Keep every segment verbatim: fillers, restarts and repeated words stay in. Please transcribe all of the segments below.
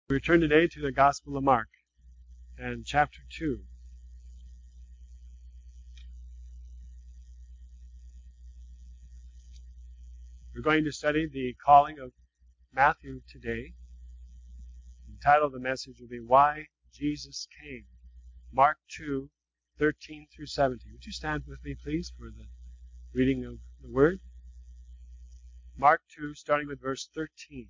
We return today to the Gospel of Mark and chapter two. We're going to study the calling of Matthew today. The title of the message will be Why Jesus Came. Mark two, thirteen through seventeen. Would you stand with me, please, for the reading of the Word? Mark two, starting with verse thirteen.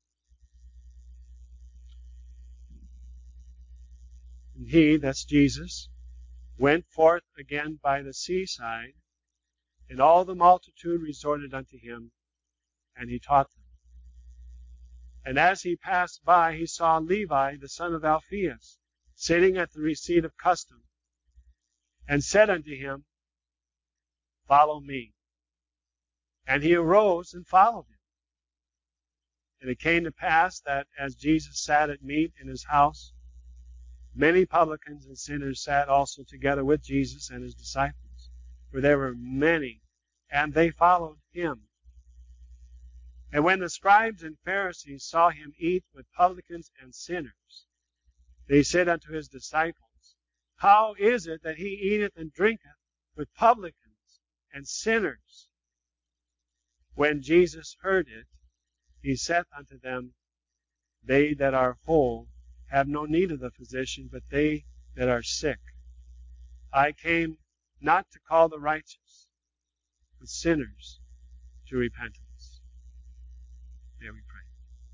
And he, that's Jesus, went forth again by the seaside, and all the multitude resorted unto him, and he taught them. And as he passed by, he saw Levi, the son of Alphaeus, sitting at the receipt of custom, and said unto him, Follow me. And he arose and followed him. And it came to pass that as Jesus sat at meat in his house, many publicans and sinners sat also together with Jesus and his disciples, for there were many, and they followed him. And when the scribes and Pharisees saw him eat with publicans and sinners, they said unto his disciples, How is it that he eateth and drinketh with publicans and sinners? When Jesus heard it, he saith unto them, They that are whole have no need of the physician, but they that are sick. I came not to call the righteous, but sinners to repentance. May we pray.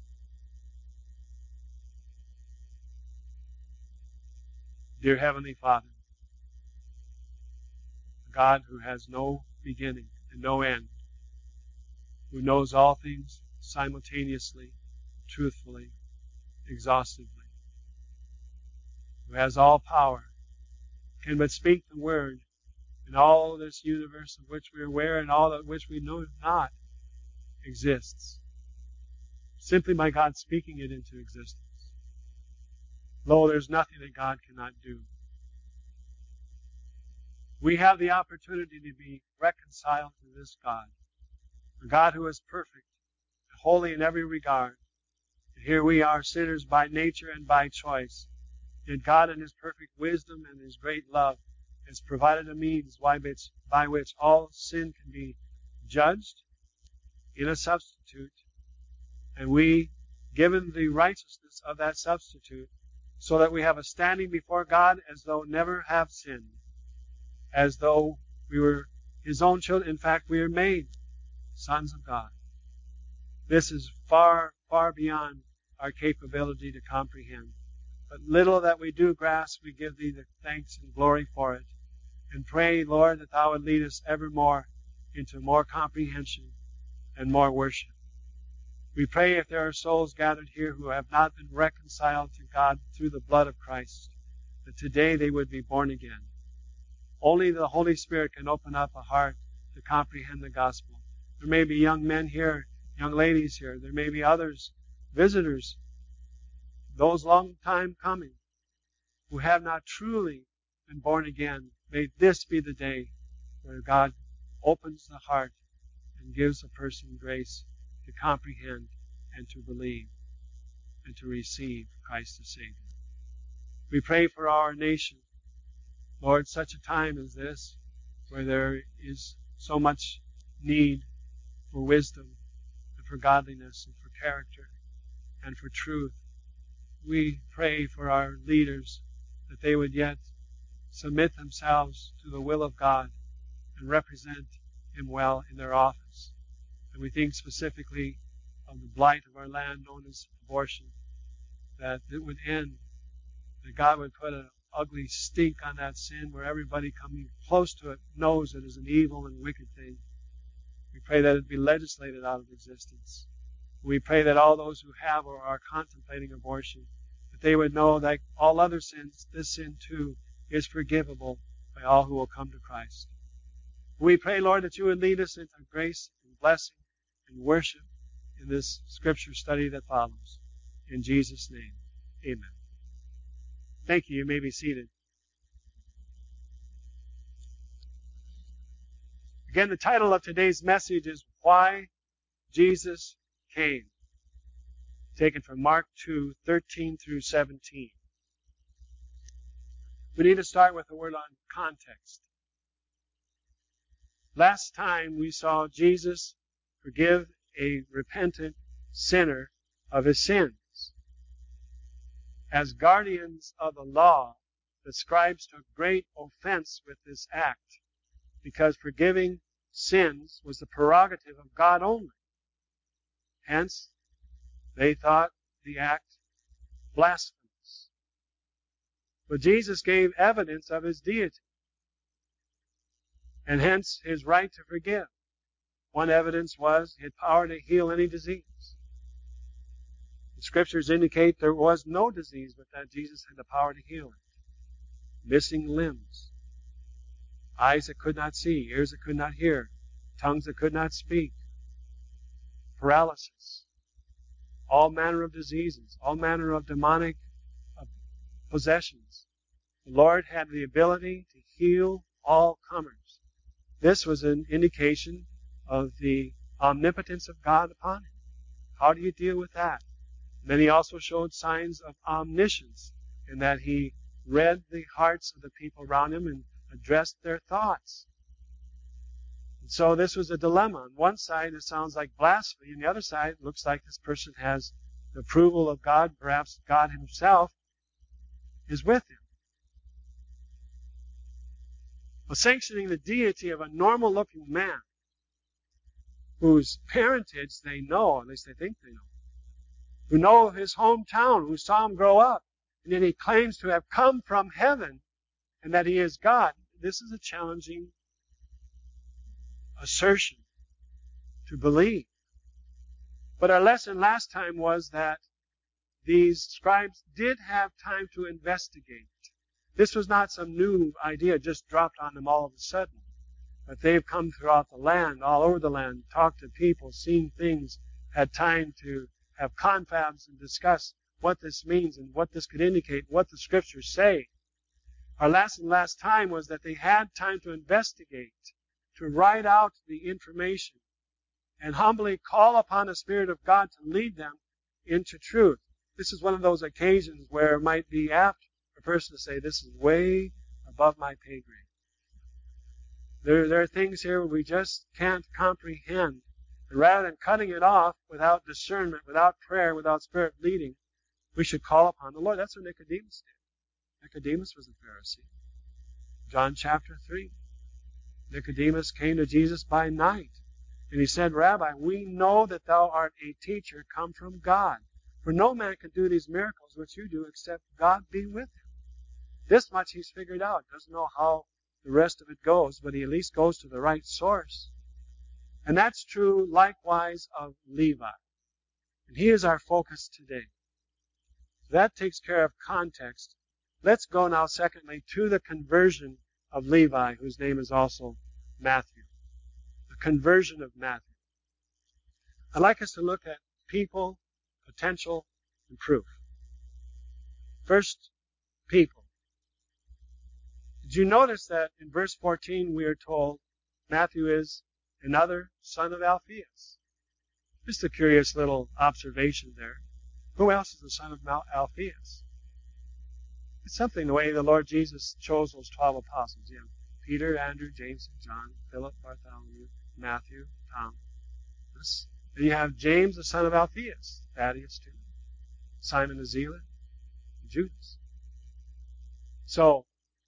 Dear Heavenly Father, God who has no beginning and no end, who knows all things simultaneously, truthfully, exhaustively, who has all power, can but speak the word, and all this universe of which we are aware and all of which we know not exists, simply by God speaking it into existence. Lo, there's nothing that God cannot do. We have the opportunity to be reconciled to this God, a God who is perfect and holy in every regard. And here we are, sinners by nature and by choice. Yet God in His perfect wisdom and His great love has provided a means by which, by which all sin can be judged in a substitute, and we given the righteousness of that substitute, so that we have a standing before God as though never have sinned, as though we were His own children. In fact, we are made sons of God. This is far, far beyond our capability to comprehend. But little that we do grasp, we give Thee the thanks and glory for it. And pray, Lord, that Thou would lead us evermore into more comprehension and more worship. We pray if there are souls gathered here who have not been reconciled to God through the blood of Christ, that today they would be born again. Only the Holy Spirit can open up a heart to comprehend the gospel. There may be young men here, young ladies here. There may be others, visitors, those long time coming, who have not truly been born again. May this be the day where God opens the heart and gives a person grace to comprehend and to believe and to receive Christ as Savior. We pray for our nation. Lord, such a time as this, where there is so much need for wisdom and for godliness and for character and for truth, we pray for our leaders that they would yet submit themselves to the will of God and represent Him well in their office. And we think specifically of the blight of our land known as abortion, that it would end, that God would put an ugly stink on that sin where everybody coming close to it knows it is an evil and wicked thing. We pray that it be legislated out of existence. We pray that all those who have or are contemplating abortion, that they would know that all other sins, this sin too, is forgivable by all who will come to Christ. We pray, Lord, that You would lead us into grace and blessing and worship in this scripture study that follows. In Jesus' name, amen. Thank you. You may be seated. Again, the title of today's message is Why Jesus Came. taken from Mark two, thirteen through seventeen. We need to start with a word on context. Last time we saw Jesus forgive a repentant sinner of his sins. As guardians of the law, the scribes took great offense with this act, because forgiving sins was the prerogative of God only. Hence, they thought the act blasphemous. But Jesus gave evidence of his deity, and hence his right to forgive. One evidence was he had power to heal any disease. The Scriptures indicate there was no disease, but that Jesus had the power to heal it. Missing limbs, eyes that could not see, ears that could not hear, tongues that could not speak, paralysis, all manner of diseases, all manner of demonic possessions. The Lord had the ability to heal all comers. This was an indication of the omnipotence of God upon him. How do you deal with that? And then he also showed signs of omniscience in that he read the hearts of the people around him and addressed their thoughts. And so this was a dilemma. On one side, it sounds like blasphemy. On the other side, it looks like this person has the approval of God. Perhaps God himself is with him. Well, sanctioning the deity of a normal-looking man whose parentage they know, at least they think they know, who know his hometown, who saw him grow up, and yet he claims to have come from heaven and that he is God. This is a challenging assertion to believe. But our lesson last time was that these scribes did have time to investigate. This was not some new idea just dropped on them all of a sudden. But they've come throughout the land, all over the land, talked to people, seen things, had time to have confabs and discuss what this means and what this could indicate, what the Scriptures say. Our lesson last time was that they had time to investigate, to write out the information, and humbly call upon the Spirit of God to lead them into truth. This is one of those occasions where it might be apt for a person to say, this is way above my pay grade. There, there are things here where we just can't comprehend. And rather than cutting it off without discernment, without prayer, without Spirit leading, we should call upon the Lord. That's what Nicodemus did. Nicodemus was a Pharisee. John chapter three. Nicodemus came to Jesus by night. And he said, Rabbi, we know that thou art a teacher come from God. For no man can do these miracles which you do except God be with him. This much he's figured out. Doesn't know how the rest of it goes, but he at least goes to the right source. And that's true likewise of Levi. And he is our focus today. So that takes care of context. Let's go now, secondly, to the conversion of Levi, whose name is also Matthew. The conversion of Matthew. I'd like us to look at people, potential, and proof. First, people. Did you notice that in verse fourteen we are told Matthew is another son of Alphaeus? Just a curious little observation there. Who else is the son of Alphaeus? It's something the way the Lord Jesus chose those twelve apostles. You have Peter, Andrew, James, and John, Philip, Bartholomew, Matthew, Thomas. Then you have James, the son of Alphaeus, Thaddeus too, Simon the Zealot, and Judas. So,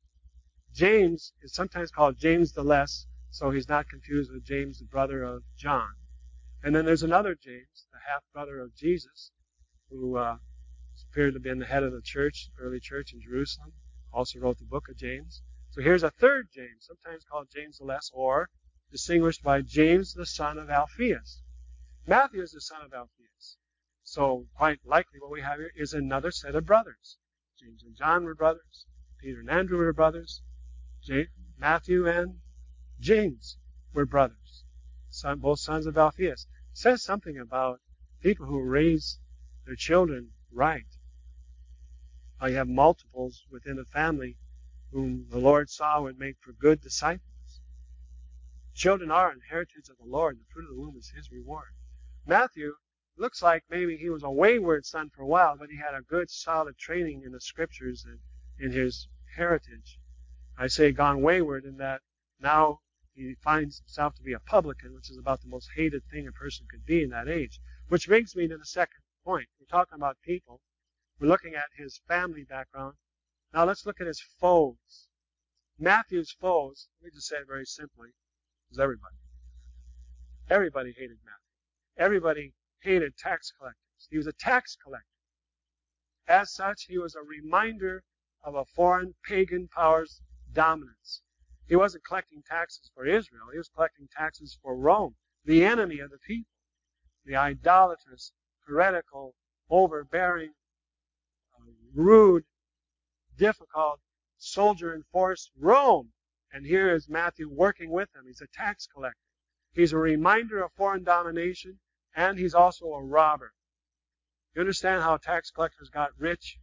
James is sometimes called James the Less, so he's not confused with James, the brother of John. And then there's another James, the half-brother of Jesus, who uh, appeared to have been the head of the church, early church in Jerusalem, also wrote the book of James. So here's a third James, sometimes called James the Less, or distinguished by James the son of Alphaeus. Matthew is the son of Alphaeus. So quite likely what we have here is another set of brothers. James and John were brothers. Peter and Andrew were brothers. James, Matthew and James were brothers. Son, both sons of Alphaeus. It says something about people who raise their children right. How you have multiples within a family whom the Lord saw would make for good disciples. Children are an heritage of the Lord. The fruit of the womb is his reward. Matthew looks like maybe he was a wayward son for a while, but he had a good, solid training in the Scriptures and in his heritage. I say gone wayward in that now he finds himself to be a publican, which is about the most hated thing a person could be in that age. Which brings me to the second point. We're talking about people. We're looking at his family background. Now let's look at his foes. Matthew's foes, let me just say it very simply, was everybody. Everybody hated Matthew. Everybody hated tax collectors. He was a tax collector. As such, he was a reminder of a foreign pagan power's dominance. He wasn't collecting taxes for Israel. He was collecting taxes for Rome, the enemy of the people, the idolatrous, heretical, overbearing, uh, rude, difficult, soldier-enforced Rome. And here is Matthew working with them. He's a tax collector. He's a reminder of foreign domination, and he's also a robber. You understand how tax collectors got rich?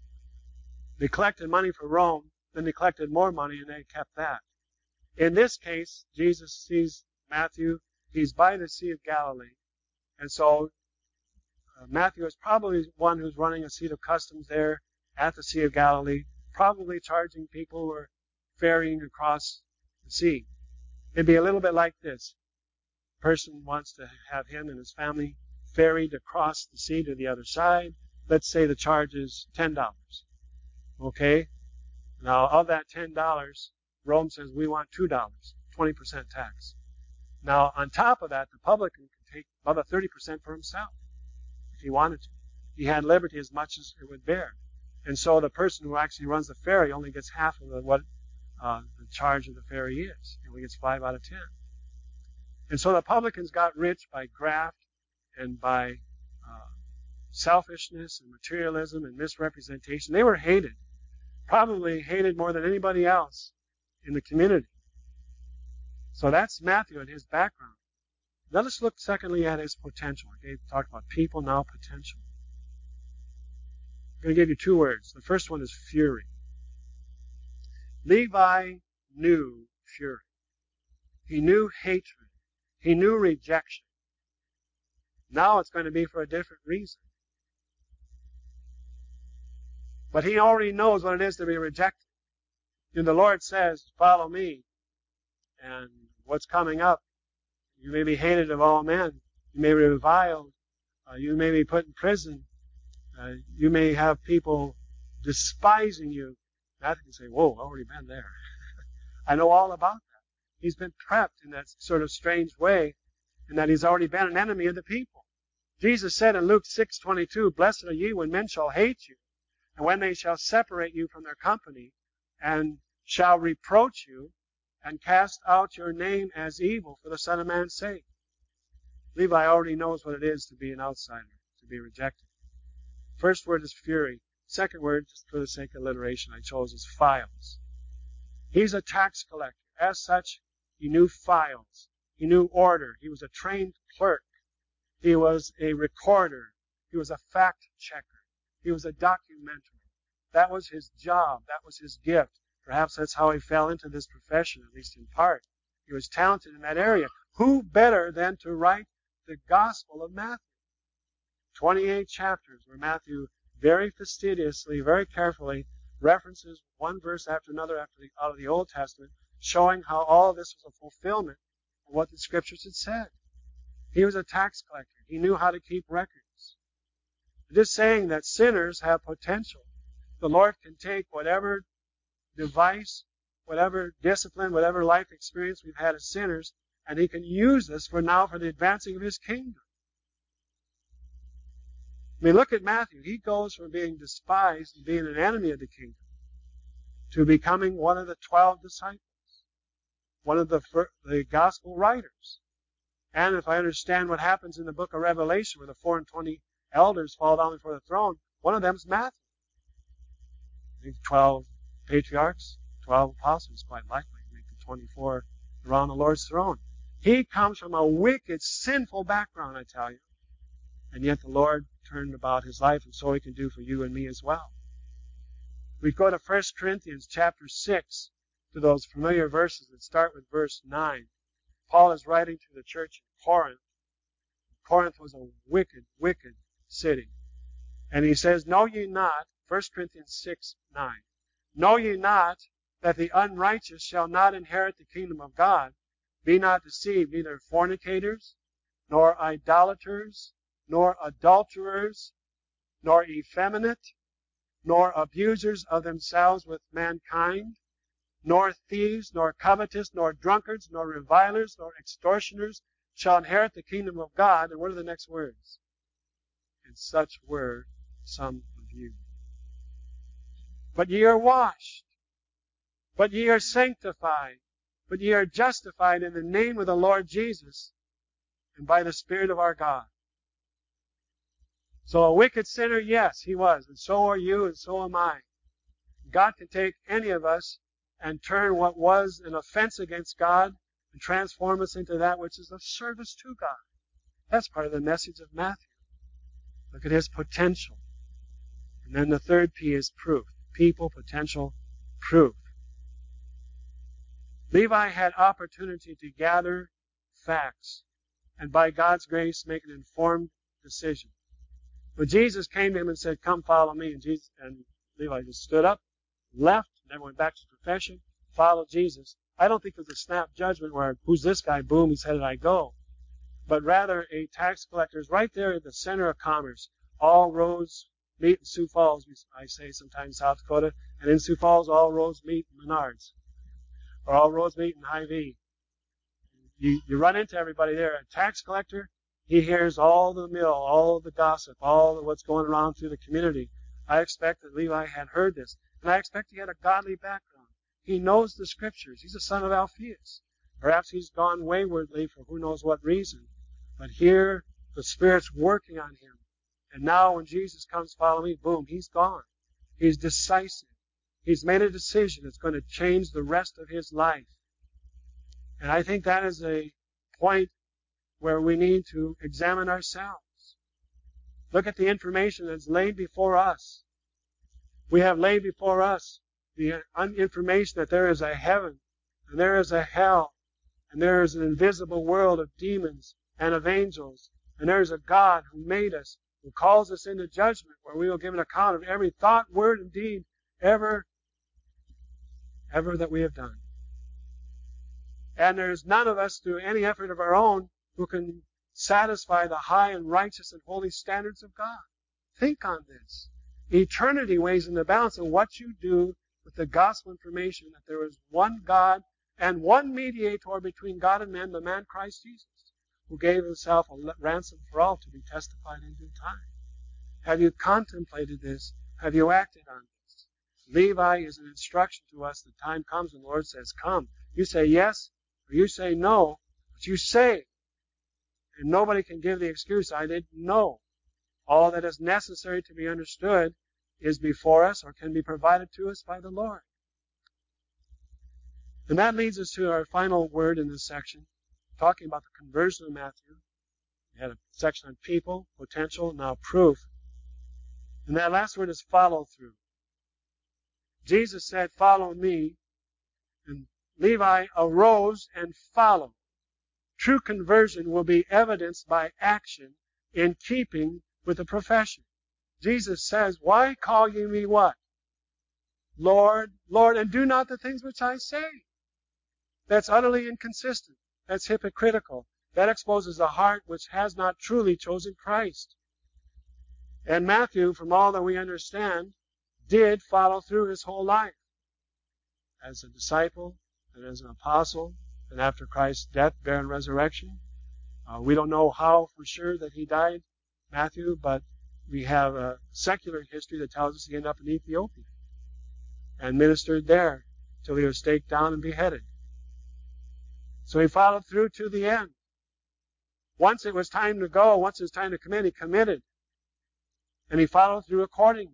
They collected money for Rome, then they collected more money, and they kept that. In this case, Jesus sees Matthew. He's by the Sea of Galilee. And so uh, Matthew is probably one who's running a seat of customs there at the Sea of Galilee, probably charging people who are ferrying across the sea. It'd be a little bit like this. A person wants to have him and his family ferried across the sea to the other side. Let's say the charge is ten dollars. Okay? Now, of that ten dollars, Rome says we want two dollars, twenty percent tax. Now, on top of that, the publican can take about thirty percent for himself if he wanted to. He had liberty as much as it would bear. And so the person who actually runs the ferry only gets half of the, what uh, the charge of the ferry is. He only gets five out of ten. And so the publicans got rich by graft and by uh, selfishness and materialism and misrepresentation. They were hated, probably hated more than anybody else in the community. So that's Matthew and his background. Let us look secondly at his potential. Okay, talked about people, now potential. I'm going to give you two words. The first one is fury. Levi knew fury. He knew hatred. He knew rejection. Now it's going to be for a different reason. But he already knows what it is to be rejected. And the Lord says, follow me. And what's coming up, you may be hated of all men. You may be reviled. Uh, you may be put in prison. Uh, you may have people despising you. Matthew can say, whoa, I've already been there. I know all about that. He's been prepped in that sort of strange way, in that he's already been an enemy of the people. Jesus said in Luke six twenty-two, blessed are ye when men shall hate you, and when they shall separate you from their company, and shall reproach you, and cast out your name as evil for the Son of Man's sake. Levi already knows what it is to be an outsider, to be rejected. First word is fury. Second word, just for the sake of alliteration, I chose is files. He's a tax collector. As such, he knew files. He knew order. He was a trained clerk. He was a recorder. He was a fact checker. He was a documenter. That was his job. That was his gift. Perhaps that's how he fell into this profession, at least in part. He was talented in that area. Who better than to write the Gospel of Matthew? twenty-eight chapters where Matthew very fastidiously, very carefully references one verse after another after the, out of the Old Testament, showing how all of this was a fulfillment of what the Scriptures had said. He was a tax collector. He knew how to keep records. Just saying that sinners have potential. The Lord can take whatever device, whatever discipline, whatever life experience we've had as sinners, and He can use this for now for the advancing of His kingdom. I mean, look at Matthew. He goes from being despised and being an enemy of the kingdom to becoming one of the twelve disciples, one of the, the gospel writers. And if I understand what happens in the book of Revelation, where the four and twenty elders fall down before the throne, one of them is Matthew. I think twelve patriarchs, twelve apostles, quite likely, make the twenty-four around the Lord's throne. He comes from a wicked, sinful background, I tell you. And yet the Lord turned about his life, and so He can do for you and me as well. We go to First Corinthians chapter six, to those familiar verses that start with verse nine. Paul is writing to the church in Corinth. Corinth was a wicked, wicked city. And he says, know ye not, First Corinthians six, nine, know ye not that the unrighteous shall not inherit the kingdom of God? Be not deceived, neither fornicators, nor idolaters, nor adulterers, nor effeminate, nor abusers of themselves with mankind, nor thieves, nor covetous, nor drunkards, nor revilers, nor extortioners shall inherit the kingdom of God. And what are the next words? And such were some of you. But ye are washed, but ye are sanctified, but ye are justified in the name of the Lord Jesus and by the Spirit of our God. So a wicked sinner, yes, he was, and so are you, and so am I. God can take any of us and turn what was an offense against God and transform us into that which is of service to God. That's part of the message of Matthew. Look at his potential. And then the third P is proof. People, potential, proof. Levi had opportunity to gather facts and by God's grace make an informed decision. But Jesus came to him and said, come follow me. And, Jesus, and Levi just stood up, left, never went back to his profession, followed Jesus. I don't think it was a snap judgment where, who's this guy? Boom, he said, and I go. But rather a tax collector is right there at the center of commerce. All roads meet in Sioux Falls, I say sometimes South Dakota. And in Sioux Falls, all roads meet in Menards. Or all roads meet in Hy-Vee. You, you run into everybody there. A tax collector, he hears all the mill, all the gossip, all of what's going around through the community. I expect that Levi had heard this. And I expect he had a godly background. He knows the Scriptures. He's a son of Alphaeus. Perhaps he's gone waywardly for who knows what reason. But here, the Spirit's working on him. And now when Jesus comes, follow me, boom, he's gone. He's decisive. He's made a decision that's going to change the rest of his life. And I think that is a point where we need to examine ourselves. Look at the information that's laid before us. We have laid before us the information that there is a heaven, and there is a hell, and there is an invisible world of demons and of angels, and there is a God who made us, who calls us into judgment, where we will give an account of every thought, word, and deed ever, ever that we have done. And there is none of us, through any effort of our own, who can satisfy the high and righteous and holy standards of God. Think on this. Eternity weighs in the balance of what you do with the gospel information that there is one God and one mediator between God and man, the man Christ Jesus, who gave himself a ransom for all to be testified in due time. Have you contemplated this? Have you acted on this? Levi is an instruction to us. The time comes when the Lord says, come. You say yes, or you say no, but you say. And nobody can give the excuse, I didn't know. All that is necessary to be understood is before us or can be provided to us by the Lord. And that leads us to our final word in this section, talking about the conversion of Matthew. We had a section on people, potential, now proof. And that last word is follow through. Jesus said, follow me. And Levi arose and followed. True conversion will be evidenced by action in keeping with the profession. Jesus says, why call ye me what? Lord, Lord, and do not the things which I say. That's utterly inconsistent. That's hypocritical. That exposes a heart which has not truly chosen Christ. And Matthew, from all that we understand, did follow through his whole life. As a disciple, and as an apostle, and after Christ's death, burial, and resurrection. Uh, we don't know how for sure that he died, Matthew, but we have a secular history that tells us he ended up in Ethiopia and ministered there till he was staked down and beheaded. So he followed through to the end. Once it was time to go, once it was time to commit, he committed. And he followed through accordingly.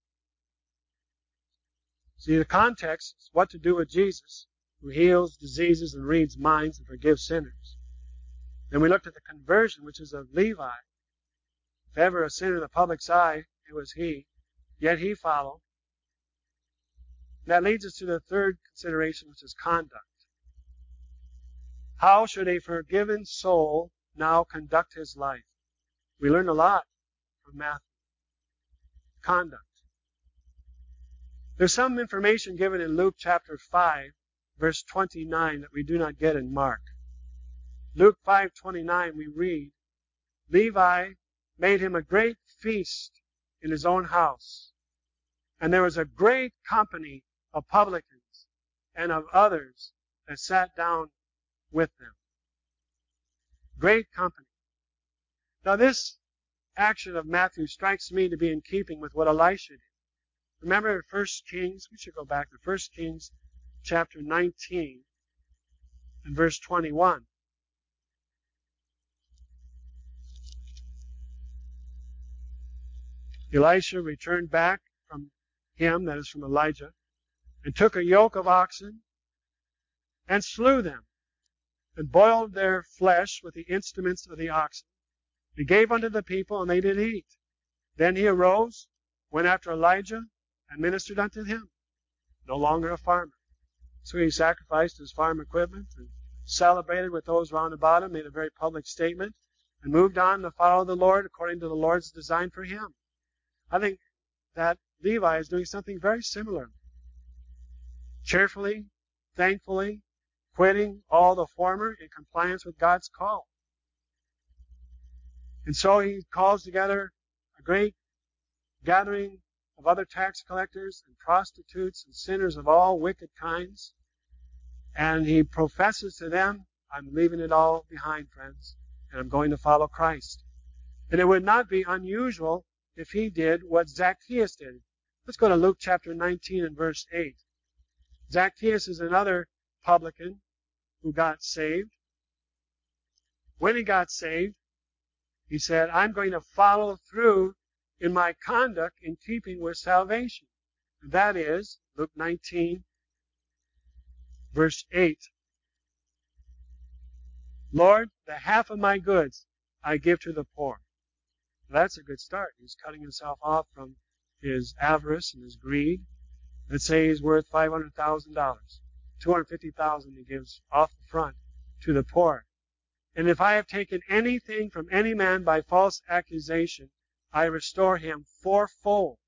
See, the context is what to do with Jesus, who heals diseases and reads minds and forgives sinners. Then we looked at the conversion, which is of Levi. If ever a sinner in the public's eye, it was he. Yet he followed. And that leads us to the third consideration, which is conduct. How should a forgiven soul now conduct his life? We learn a lot from Matthew. Conduct. There's some information given in Luke chapter five, verse twenty-nine, that we do not get in Mark. Luke five twenty-nine, we read, Levi made him a great feast in his own house, and there was a great company of publicans and of others that sat down with them. Great company. Now this action of Matthew strikes me to be in keeping with what Elisha did. Remember First Kings, we should go back to First Kings chapter nineteen and verse twenty-one. Elisha returned back from him, that is from Elijah, and took a yoke of oxen and slew them, and boiled their flesh with the instruments of the oxen. He gave unto the people, and they did eat. Then he arose, went after Elijah, and ministered unto him. No longer a farmer. So he sacrificed his farm equipment and celebrated with those round about him, made a very public statement, and moved on to follow the Lord according to the Lord's design for him. I think that Levi is doing something very similar. Cheerfully, thankfully, quitting all the former in compliance with God's call. And so he calls together a great gathering of other tax collectors and prostitutes and sinners of all wicked kinds. And he professes to them, I'm leaving it all behind, friends, and I'm going to follow Christ. And it would not be unusual if he did what Zacchaeus did. Let's go to Luke chapter nineteen and verse eight. Zacchaeus is another publican who got saved. When he got saved, he said, I'm going to follow through in my conduct in keeping with salvation. And that is, Luke nineteen, verse eight. Lord, the half of my goods I give to the poor. That's a good start. He's cutting himself off from his avarice and his greed. Let's say he's worth five hundred thousand dollars. two hundred fifty thousand dollars he gives off the front to the poor. And if I have taken anything from any man by false accusation, I restore him fourfold.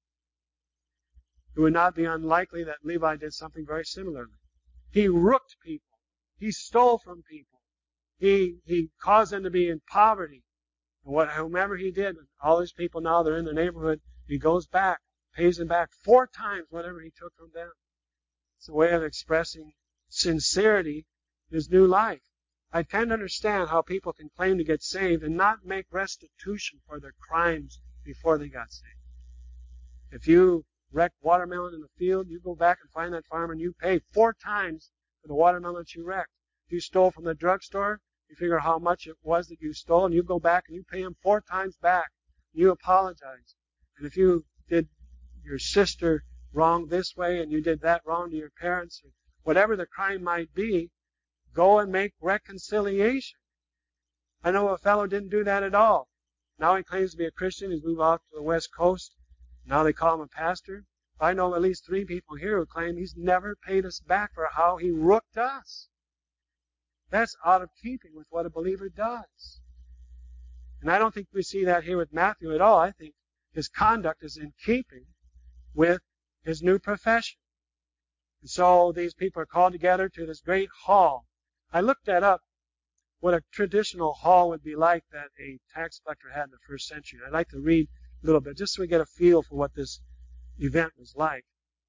It would not be unlikely that Levi did something very similarly. He rooked people. He stole from people. He, he caused them to be in poverty. And what, whomever he did, all these people now, they're in the neighborhood, he goes back, pays them back four times whatever he took from them. It's a way of expressing sincerity in his new life. I can't understand how people can claim to get saved and not make restitution for their crimes before they got saved. If you wreck watermelon in the field, you go back and find that farmer and you pay four times for the watermelon that you wrecked. If you stole from the drugstore, you figure how much it was that you stole, and you go back and you pay him four times back. You apologize. And if you did your sister wrong this way and you did that wrong to your parents, or whatever the crime might be, go and make reconciliation. I know a fellow didn't do that at all. Now he claims to be a Christian. He's moved off to the West Coast. Now they call him a pastor. I know at least three people here who claim he's never paid us back for how he rooked us. That's out of keeping with what a believer does. And I don't think we see that here with Matthew at all. I think his conduct is in keeping with his new profession. And so these people are called together to this great hall. I looked that up, what a traditional hall would be like that a tax collector had in the first century. I'd like to read a little bit just so we get a feel for what this event was like.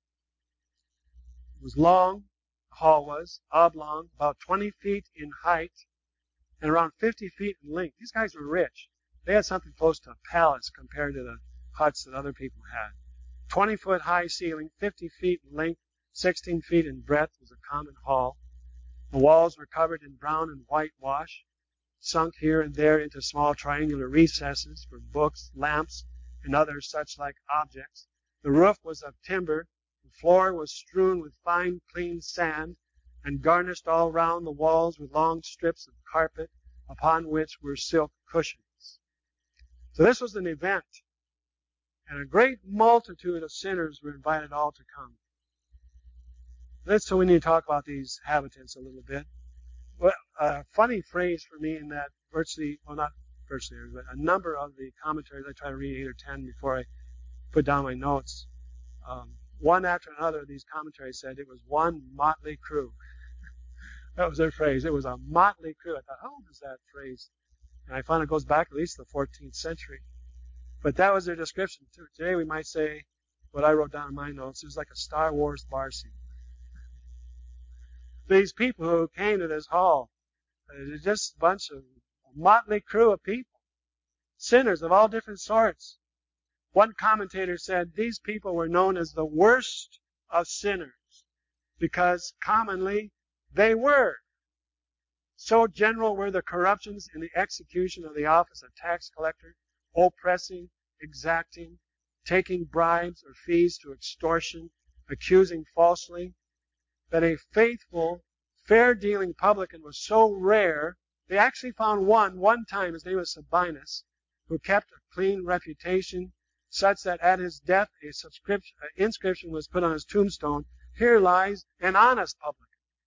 It was long, the hall was, oblong, about twenty feet in height, and around fifty feet in length. These guys were rich. They had something close to a palace compared to the huts that other people had. twenty-foot high ceiling, fifty feet in length, sixteen feet in breadth was a common hall. The walls were covered in brown and white wash, sunk here and there into small triangular recesses for books, lamps, and other such like objects. The roof was of timber. The floor was strewn with fine, clean sand, and garnished all round the walls with long strips of carpet, upon which were silk cushions. So this was an event, and a great multitude of sinners were invited all to come. That's so we need to talk about these habitants a little bit. Well, a funny phrase for me in that virtually, well, not virtually every, but a number of the commentaries, I try to read eight or ten before I put down my notes. Um, one after another, these commentaries said it was one motley crew. That was their phrase. It was a motley crew. I thought, how old is that phrase? And I found it goes back at least to the fourteenth century. But that was their description. Today we might say, what I wrote down in my notes, it was like a Star Wars bar scene. These people who came to this hall, it was just a bunch of a motley crew of people, sinners of all different sorts. One commentator said these people were known as the worst of sinners because commonly they were. So general were the corruptions in the execution of the office of tax collector, oppressing, exacting, taking bribes or fees to extortion, accusing falsely, that a faithful, fair-dealing publican was so rare, they actually found one, one time, his name was Sabinus, who kept a clean reputation, such that at his death a subscription, an inscription was put on his tombstone, "Here lies an honest publican."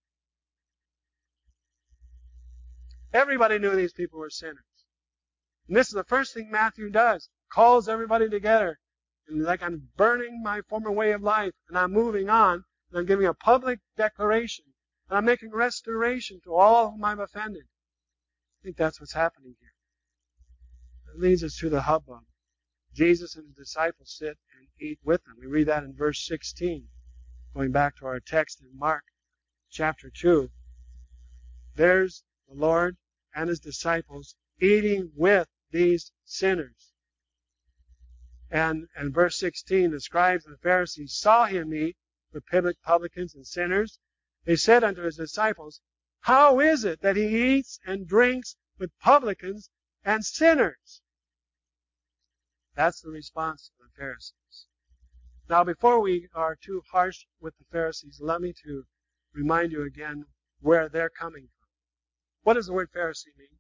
Everybody knew these people were sinners. And this is the first thing Matthew does. Calls everybody together. And like, I'm burning my former way of life, and I'm moving on, and I'm giving a public declaration, and I'm making restoration to all whom I've offended. I think that's what's happening here. It leads us to the hubbub. Jesus and his disciples sit and eat with them. We read that in verse sixteen. Going back to our text in Mark chapter two. There's the Lord and his disciples eating with these sinners. And, and verse sixteen, the scribes and the Pharisees saw him eat with publicans and sinners. They said unto his disciples, "How is it that he eats and drinks with publicans and sinners?" That's the response to the Pharisees. Now, before we are too harsh with the Pharisees, allow me to remind you again where they're coming from. What does the word Pharisee mean?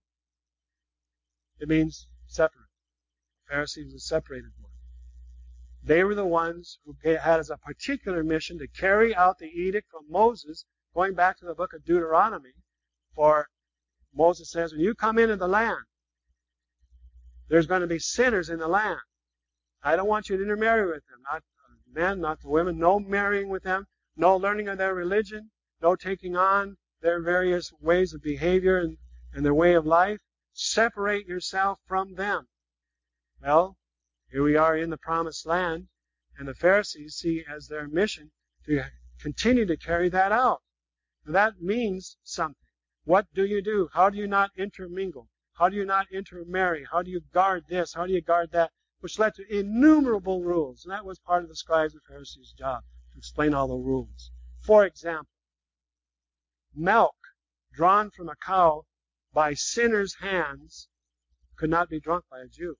It means separate. Pharisee was a separated one. They were the ones who had as a particular mission to carry out the edict from Moses, going back to the book of Deuteronomy. For Moses says, when you come into the land, there's going to be sinners in the land. I don't want you to intermarry with them. Not the men, not the women. No marrying with them. No learning of their religion. No taking on their various ways of behavior and, and their way of life. Separate yourself from them. Well, here we are in the promised land, and the Pharisees see as their mission to continue to carry that out. Now, that means something. What do you do? How do you not intermingle? How do you not intermarry? How do you guard this? How do you guard that? Which led to innumerable rules. And that was part of the scribes and Pharisees' job, to explain all the rules. For example, milk drawn from a cow by sinners' hands could not be drunk by a Jew.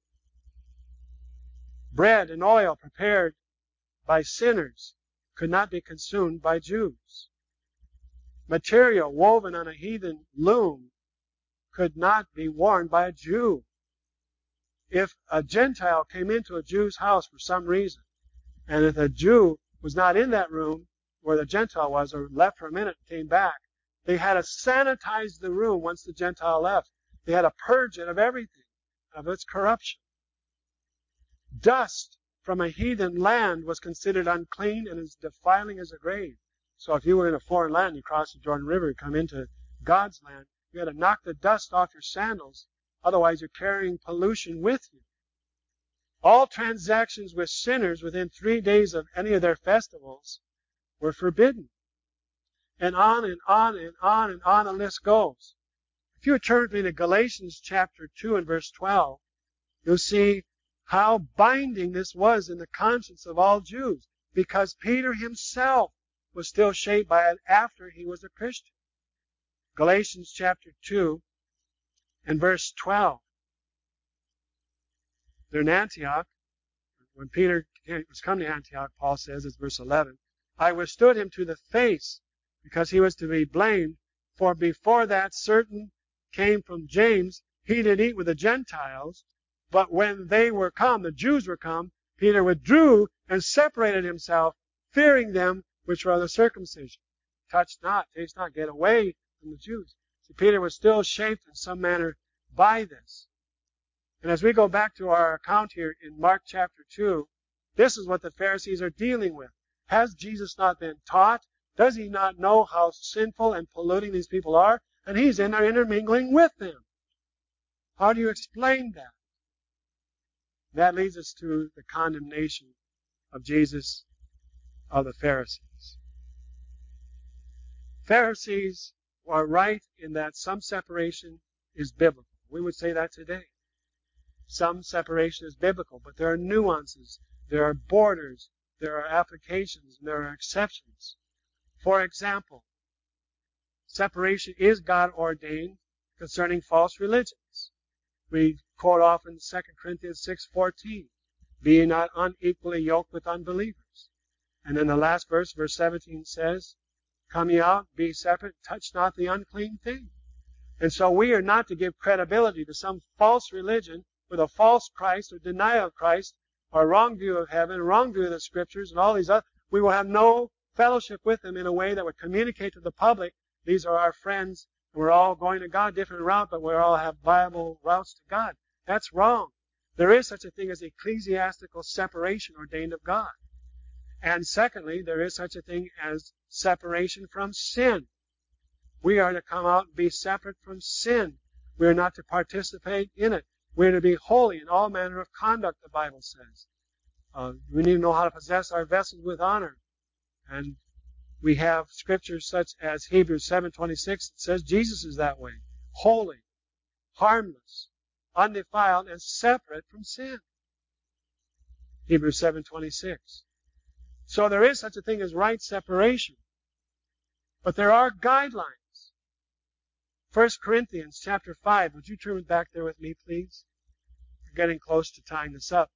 Bread and oil prepared by sinners could not be consumed by Jews. Material woven on a heathen loom could not be worn by a Jew. If a Gentile came into a Jew's house for some reason, and if a Jew was not in that room where the Gentile was, or left for a minute and came back, they had to sanitize the room once the Gentile left. They had to purge it of everything, of its corruption. Dust from a heathen land was considered unclean and as defiling as a grave. So if you were in a foreign land, you crossed the Jordan River, you come into God's land, you had to knock the dust off your sandals. Otherwise, you're carrying pollution with you. All transactions with sinners within three days of any of their festivals were forbidden. And on and on and on and on the list goes. If you turn with me to Galatians chapter two and verse twelve, you'll see how binding this was in the conscience of all Jews, because Peter himself was still shaped by it after he was a Christian. Galatians chapter two and verse twelve. They're in Antioch. When Peter was coming to Antioch, Paul says, it's verse eleven, I withstood him to the face, because he was to be blamed, for before that certain came from James, he did eat with the Gentiles, but when they were come, the Jews were come, Peter withdrew and separated himself, fearing them which were of the circumcision. Touch not, taste not, get away from the Jews. So Peter was still shaped in some manner by this. And as we go back to our account here in Mark chapter two, this is what the Pharisees are dealing with. Has Jesus not been taught? Does he not know how sinful and polluting these people are? And he's in there intermingling with them. How do you explain that? That leads us to the condemnation of Jesus of the Pharisees. Pharisees are right in that some separation is biblical. We would say that today. Some separation is biblical, but there are nuances, there are borders, there are applications, and there are exceptions. For example, separation is God ordained concerning false religions. We quote often Second Corinthians six fourteen, "Be ye not unequally yoked with unbelievers." And then the last verse, verse seventeen says, "Come ye out, be separate, touch not the unclean thing." And so we are not to give credibility to some false religion with a false Christ or denial of Christ or a wrong view of heaven, a wrong view of the Scriptures and all these other. We will have no fellowship with them in a way that would communicate to the public, these are our friends, and we're all going to God, different route, but we all have viable routes to God. That's wrong. There is such a thing as ecclesiastical separation ordained of God. And secondly, there is such a thing as separation from sin. We are to come out and be separate from sin. We are not to participate in it. We are to be holy in all manner of conduct, the Bible says. Uh, we need to know how to possess our vessels with honor. And we have scriptures such as Hebrews seven twenty-six that says Jesus is that way. Holy, harmless, undefiled, and separate from sin. Hebrews seven twenty-six. So there is such a thing as right separation. But there are guidelines. First Corinthians chapter five. Would you turn back there with me, please? We're getting close to tying this up.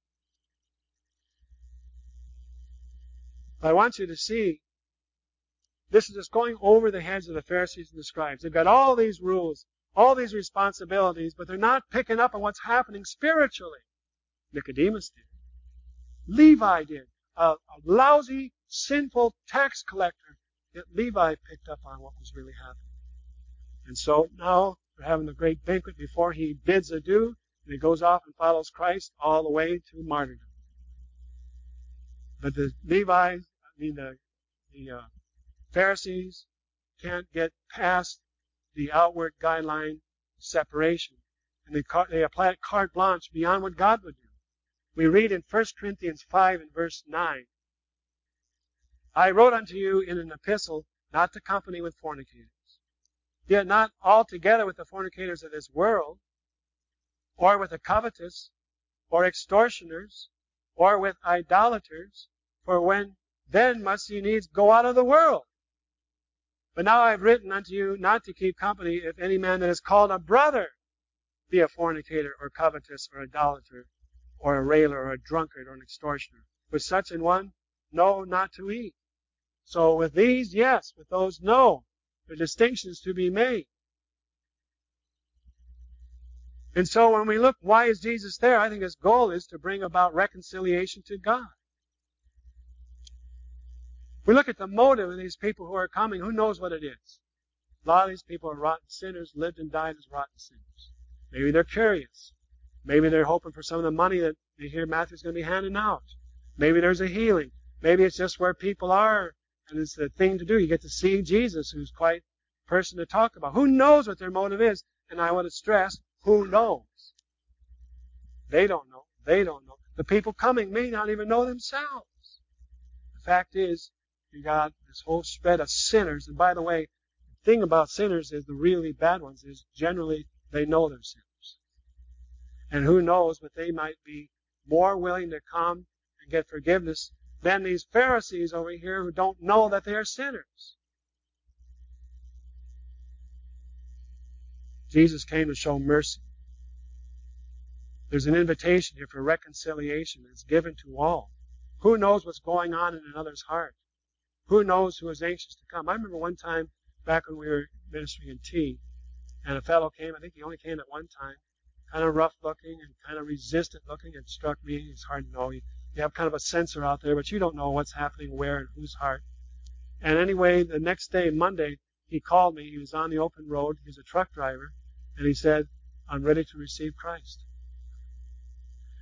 I want you to see, this is just going over the heads of the Pharisees and the scribes. They've got all these rules, all these responsibilities, but they're not picking up on what's happening spiritually. Nicodemus did. Levi did. A, a lousy, sinful tax collector. Yet Levi picked up on what was really happening. And so now they're having the great banquet before he bids adieu, and he goes off and follows Christ all the way to martyrdom. But the Levites, I mean the, the uh, Pharisees, can't get past the outward guideline of separation. And they, they apply it carte blanche beyond what God would do. We read in First Corinthians five and verse nine, "I wrote unto you in an epistle not to company with fornicators, yet not altogether with the fornicators of this world, or with the covetous, or extortioners, or with idolaters, for when then must ye needs go out of the world. But now I have written unto you not to keep company if any man that is called a brother be a fornicator, or covetous, or idolater, or a railer, or a drunkard, or an extortioner. With such an one, no, not to eat." So with these, yes. With those, no. There are distinctions to be made. And so when we look, why is Jesus there? I think his goal is to bring about reconciliation to God. We look at the motive of these people who are coming. Who knows what it is? A lot of these people are rotten sinners, lived and died as rotten sinners. Maybe they're curious. Maybe they're hoping for some of the money that they hear Matthew's going to be handing out. Maybe there's a healing. Maybe it's just where people are, and it's the thing to do. You get to see Jesus, who's quite a person to talk about. Who knows what their motive is? And I want to stress, who knows? They don't know. They don't know. The people coming may not even know themselves. The fact is, you got this whole spread of sinners. And by the way, the thing about sinners is the really bad ones is generally they know they're sinners. And who knows, but they might be more willing to come and get forgiveness than these Pharisees over here who don't know that they are sinners. Jesus came to show mercy. There's an invitation here for reconciliation that's given to all. Who knows what's going on in another's heart? Who knows who is anxious to come? I remember one time back when we were ministering in T, and a fellow came. I think he only came at one time. Kind of rough looking and kind of resistant looking. It struck me. It's hard to know. You, you have kind of a sensor out there, but you don't know what's happening where and whose heart. And anyway, the next day, Monday, he called me. He was on the open road. He was a truck driver. And he said, "I'm ready to receive Christ."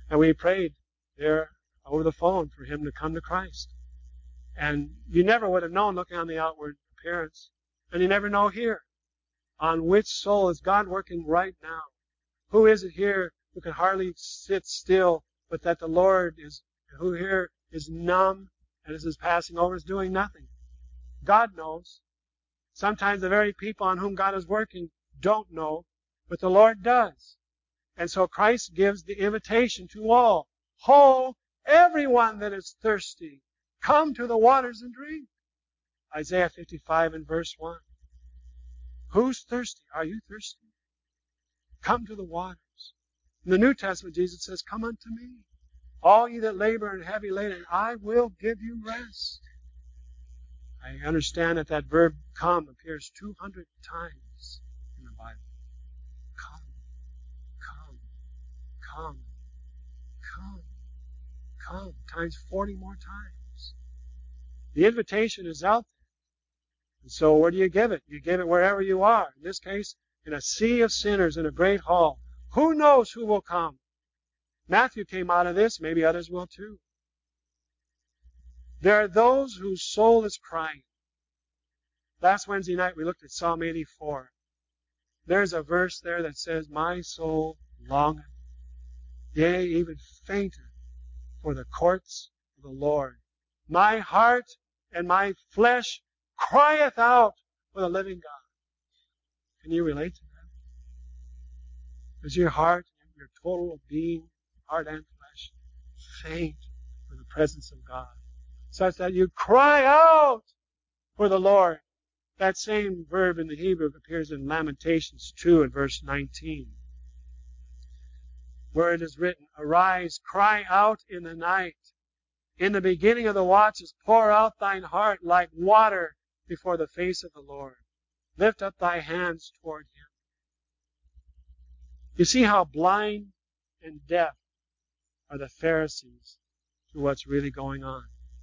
And we prayed there over the phone for him to come to Christ. And you never would have known looking on the outward appearance. And you never know here. On which soul is God working right now? Who is it here who can hardly sit still, but that the Lord is, who here is numb and as is passing over, is doing nothing? God knows. Sometimes the very people on whom God is working don't know, but the Lord does. And so Christ gives the invitation to all. Ho, everyone that is thirsty, come to the waters and drink. Isaiah fifty-five and verse one. Who's thirsty? Are you thirsty? Come to the waters. In the New Testament, Jesus says, come unto me, all ye that labor and heavy laden, I will give you rest. I understand that that verb come appears two hundred times in the Bible. Come, come, come, come, come, times forty more times. The invitation is out there. And so where do you give it? You give it wherever you are. In this case, in a sea of sinners in a great hall. Who knows who will come? Matthew came out of this. Maybe others will too. There are those whose soul is crying. Last Wednesday night we looked at Psalm eighty-four. There's a verse there that says, my soul longeth, yea, even fainteth, for the courts of the Lord. My heart and my flesh crieth out for the living God. Can you relate to that? Does your heart, your total being, heart and flesh, faint for the presence of God, such that you cry out for the Lord? That same verb in the Hebrew appears in Lamentations two and verse nineteen, where it is written, arise, cry out in the night. In the beginning of the watches, pour out thine heart like water before the face of the Lord. Lift up thy hands toward Him. You see how blind and deaf are the Pharisees to what's really going on.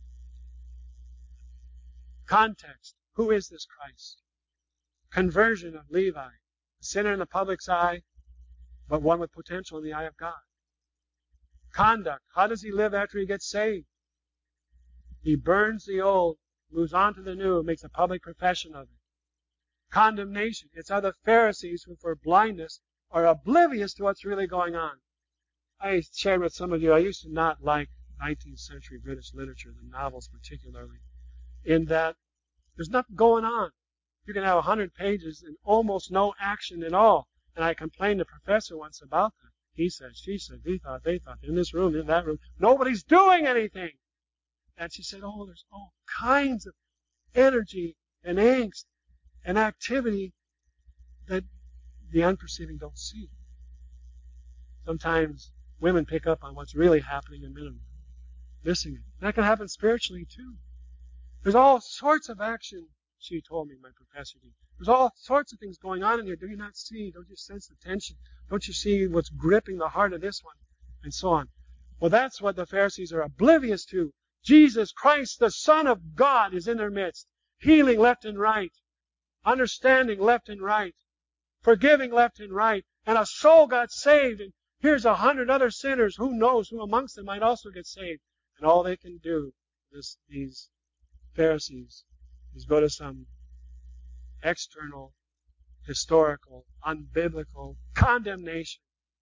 Context. Who is this Christ? Conversion of Levi. A sinner in the public's eye, but one with potential in the eye of God. Conduct. How does he live after he gets saved? He burns the old, moves on to the new, makes a public profession of it. Condemnation. It's other Pharisees who, for blindness, are oblivious to what's really going on. I shared with some of you, I used to not like nineteenth century British literature, the novels particularly, in that there's nothing going on. You can have a hundred pages and almost no action at all. And I complained to a professor once about that. He said, she said, he thought, they thought, in this room, in that room, nobody's doing anything. And she said, oh, there's all kinds of energy and angst and activity that the unperceiving don't see. Sometimes women pick up on what's really happening and men are missing it. That can happen spiritually too. There's all sorts of action, she told me, my professor did. There's all sorts of things going on in here. Do you not see? Don't you sense the tension? Don't you see what's gripping the heart of this one? And so on. Well, that's what the Pharisees are oblivious to. Jesus Christ, the Son of God, is in their midst. Healing left and right. Understanding left and right. Forgiving left and right. And a soul got saved. And here's a hundred other sinners. Who knows who amongst them might also get saved. And all they can do, this, these Pharisees, is go to some external, historical, unbiblical condemnation.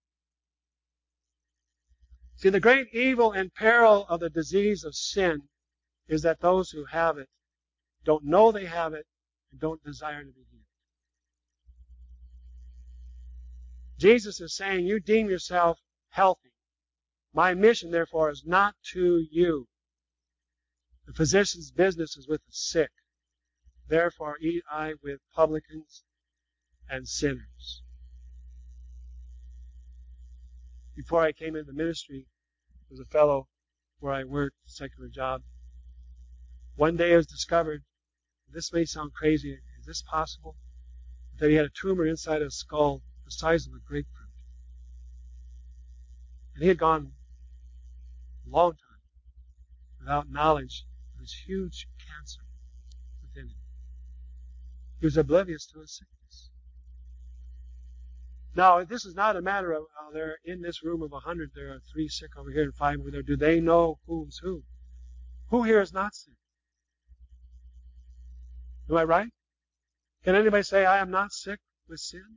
See, the great evil and peril of the disease of sin is that those who have it don't know they have it and don't desire to be healed. Jesus is saying, you deem yourself healthy. My mission, therefore, is not to you. The physician's business is with the sick. Therefore eat I with publicans and sinners. Before I came into ministry, there was a fellow where I worked, a secular job. One day it was discovered, this may sound crazy, is this possible? That he had a tumor inside his skull the size of a grapefruit. And he had gone a long time without knowledge of this huge cancer within him. He was oblivious to his sickness. Now, this is not a matter of, oh, there in this room of a hundred, there are three sick over here and five over there. Do they know who's who? Who here is not sick? Am I right? Can anybody say, I am not sick with sin?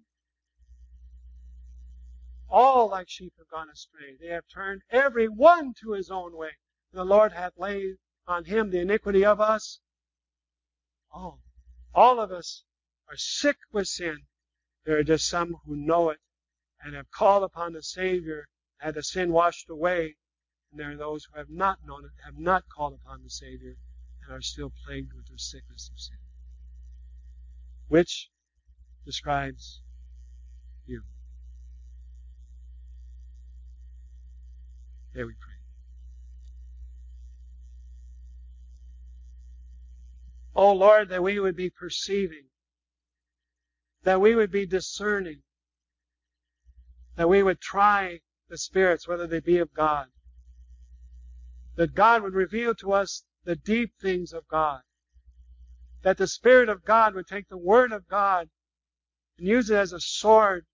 All like sheep have gone astray. They have turned every one to his own way. And the Lord hath laid on him the iniquity of us all. All of us are sick with sin. There are just some who know it and have called upon the Savior, had the sin washed away. And there are those who have not known it, have not called upon the Savior, and are still plagued with the sickness of sin. Which describes you. There we pray. Oh Lord, that we would be perceiving, that we would be discerning, that we would try the spirits, whether they be of God, that God would reveal to us the deep things of God, that the Spirit of God would take the Word of God and use it as a sword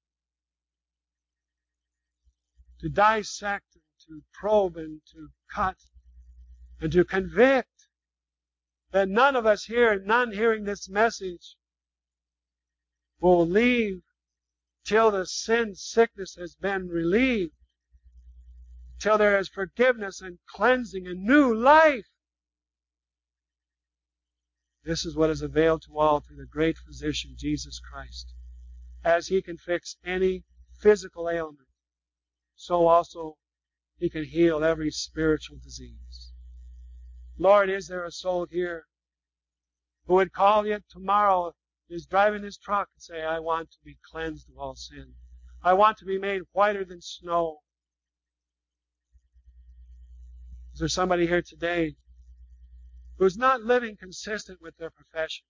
to dissect and to probe and to cut and to convict, that none of us here, none hearing this message, will leave till the sin sickness has been relieved, till there is forgiveness and cleansing and new life. This is what is availed to all through the great physician, Jesus Christ. As He can fix any physical ailment, so also He can heal every spiritual disease. Lord, is there a soul here who would call you tomorrow, is driving his truck, and say, I want to be cleansed of all sin. I want to be made whiter than snow. Is there somebody here today who's not living consistent with their profession?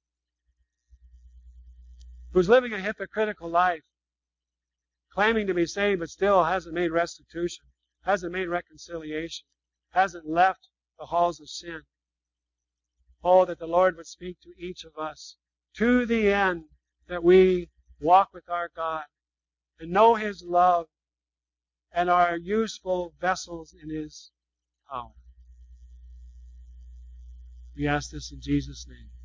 Who's living a hypocritical life, claiming to be saved but still hasn't made restitution, hasn't made reconciliation, hasn't left the halls of sin? Oh, that the Lord would speak to each of us to the end that we walk with our God and know His love and are useful vessels in His power. We ask this in Jesus' name.